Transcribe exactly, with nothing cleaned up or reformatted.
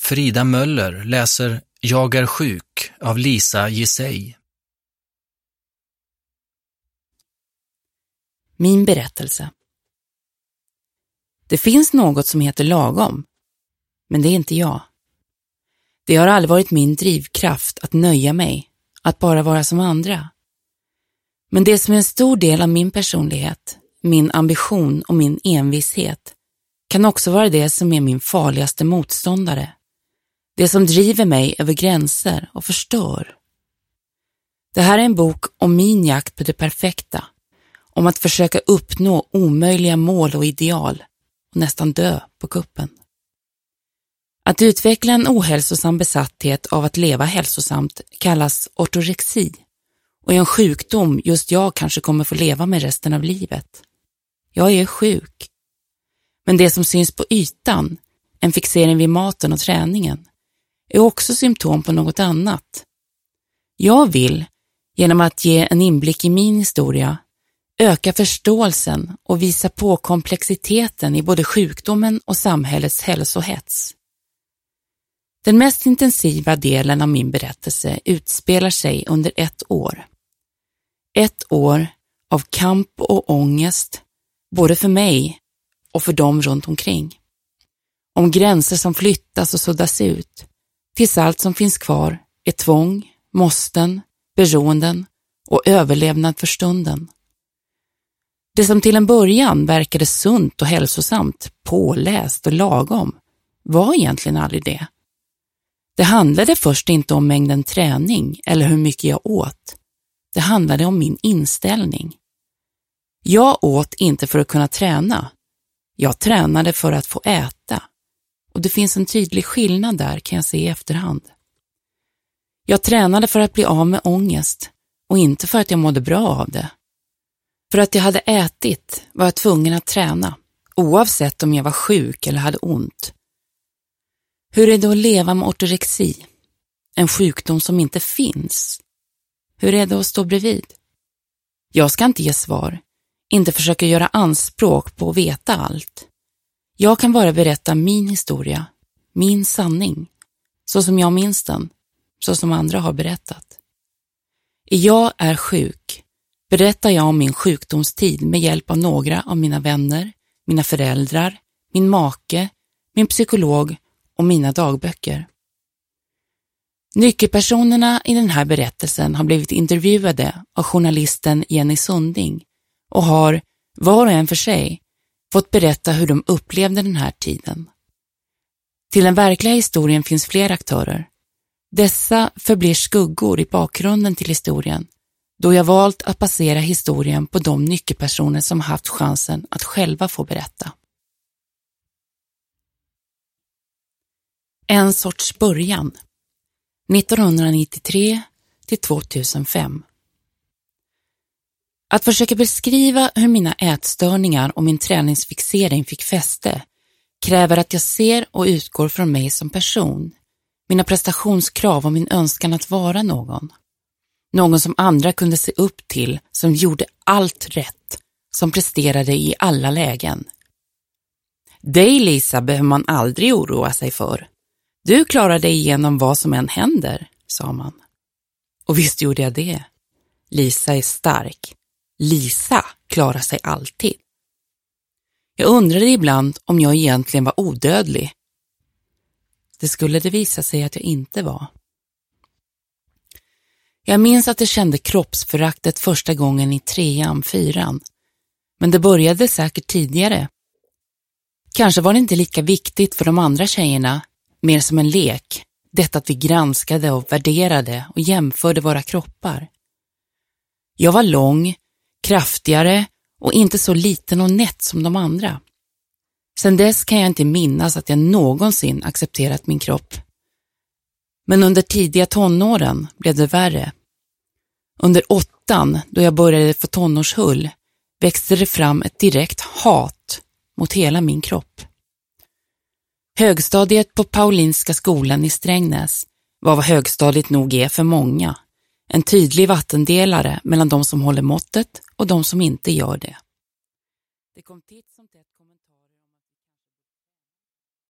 Frida Möller läser Jag är sjuk av Lisa Gisej. Min berättelse. Det finns något som heter lagom, men det är inte jag. Det har aldrig varit min drivkraft att nöja mig, att bara vara som andra. Men det som är en stor del av min personlighet, min ambition och min envishet kan också vara det som är min farligaste motståndare. Det som driver mig över gränser och förstör. Det här är en bok om min jakt på det perfekta, om att försöka uppnå omöjliga mål och ideal och nästan dö på kuppen. Att utveckla en ohälsosam besatthet av att leva hälsosamt kallas ortorexi och är en sjukdom just jag kanske kommer få leva med resten av livet. Jag är sjuk. Men det som syns på ytan, en fixering vid maten och träningen, är också symptom på något annat. Jag vill, genom att ge en inblick i min historia, öka förståelsen och visa på komplexiteten i både sjukdomen och samhällets hälsohets. Den mest intensiva delen av min berättelse utspelar sig under ett år. Ett år av kamp och ångest, både för mig och för dem runt omkring. Om gränser som flyttas och suddas ut, tills allt som finns kvar är tvång, måsten, beroenden och överlevnad för stunden. Det som till en början verkade sunt och hälsosamt, påläst och lagom, var egentligen aldrig det. Det handlade först inte om mängden träning eller hur mycket jag åt. Det handlade om min inställning. Jag åt inte för att kunna träna. Jag tränade för att få äta. Och det finns en tydlig skillnad där, kan jag se i efterhand. Jag tränade för att bli av med ångest och inte för att jag mådde bra av det. För att jag hade ätit var jag tvungen att träna, oavsett om jag var sjuk eller hade ont. Hur är det att leva med ortorexi? En sjukdom som inte finns. Hur är det att stå bredvid? Jag ska inte ge svar, inte försöka göra anspråk på att veta allt. Jag kan bara berätta min historia, min sanning, så som jag minns den, så som andra har berättat. Jag är sjuk. Berättar jag om min sjukdomstid med hjälp av några av mina vänner, mina föräldrar, min make, min psykolog och mina dagböcker. Nyckelpersonerna i den här berättelsen har blivit intervjuade av journalisten Jenny Sunding och har, var och en för sig, fått berätta hur de upplevde den här tiden. Till den verkliga historien finns fler aktörer. Dessa förblir skuggor i bakgrunden till historien, då jag valt att basera historien på de nyckelpersoner som haft chansen att själva få berätta. En sorts början. nittonhundranittiotre till tvåtusenfem. Att försöka beskriva hur mina ätstörningar och min träningsfixering fick fäste kräver att jag ser och utgår från mig som person, mina prestationskrav och min önskan att vara någon. Någon som andra kunde se upp till, som gjorde allt rätt, som presterade i alla lägen. Dig, Lisa, behöver man aldrig oroa sig för. Du klarar dig igenom vad som än händer, sa man. Och visst gjorde jag det. Lisa är stark. Lisa klarar sig alltid. Jag undrade ibland om jag egentligen var odödlig. Det skulle det visa sig att jag inte var. Jag minns att jag kände kroppsföraktet första gången i trean, fyran. Men det började säkert tidigare. Kanske var det inte lika viktigt för de andra tjejerna, mer som en lek. Detta att vi granskade och värderade och jämförde våra kroppar. Jag var lång, kraftigare och inte så liten och nätt som de andra. Sedan dess kan jag inte minnas att jag någonsin accepterat min kropp. Men under tidiga tonåren blev det värre. Under åttan, då jag började få tonårshull, växte det fram ett direkt hat mot hela min kropp. Högstadiet på Paulinska skolan i Strängnäs var vad högstadiet nog är för många. En tydlig vattendelare mellan de som håller måttet och de som inte gör det. Det kom tids